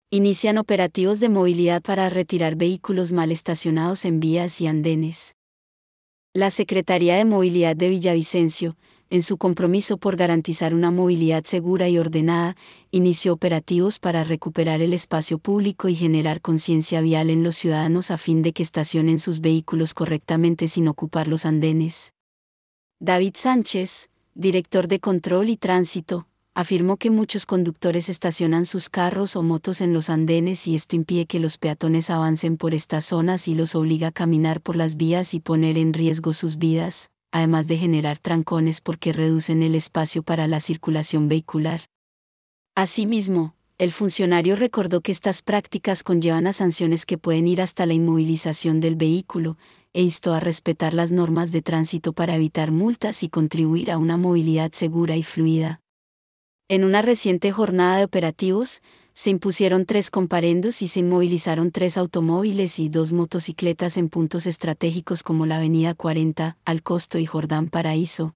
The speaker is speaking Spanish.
Inician operativos de movilidad para retirar vehículos mal estacionados en vías y andenes. La Secretaría de Movilidad de Villavicencio, en su compromiso por garantizar una movilidad segura y ordenada, inició operativos para recuperar el espacio público y generar conciencia vial en los ciudadanos a fin de que estacionen sus vehículos correctamente sin ocupar los andenes. David Sánchez, director de Control y Tránsito, afirmó que muchos conductores estacionan sus carros o motos en los andenes y esto impide que los peatones avancen por estas zonas y los obliga a caminar por las vías y poner en riesgo sus vidas, además de generar trancones porque reducen el espacio para la circulación vehicular. Asimismo, el funcionario recordó que estas prácticas conllevan a sanciones que pueden ir hasta la inmovilización del vehículo, e instó a respetar las normas de tránsito para evitar multas y contribuir a una movilidad segura y fluida. En una reciente jornada de operativos, se impusieron 3 comparendos y se inmovilizaron 3 automóviles y 2 motocicletas en puntos estratégicos como la Avenida 40, Alcosto y Jordán Paraíso,